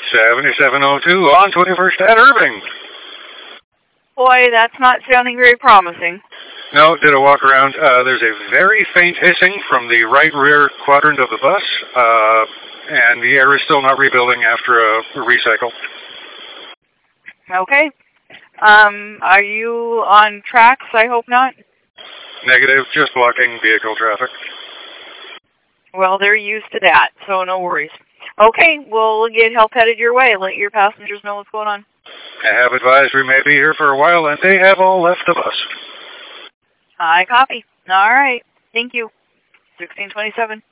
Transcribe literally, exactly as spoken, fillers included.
seventy-seven oh two on twenty-first at Irving. Boy, that's not sounding very promising. No, did a walk around. Uh, there's a very faint hissing from the right rear quadrant of the bus, uh, and the air is still not rebuilding after a recycle. Okay. Um, are you on tracks? I hope not. Negative, just blocking vehicle traffic. Well, they're used to that, so no worries. Okay, we'll get help headed your way. Let your passengers know what's going on. I have advised we may be here for a while, and they have all left the bus. I copy. All right. Thank you. sixteen twenty-seven.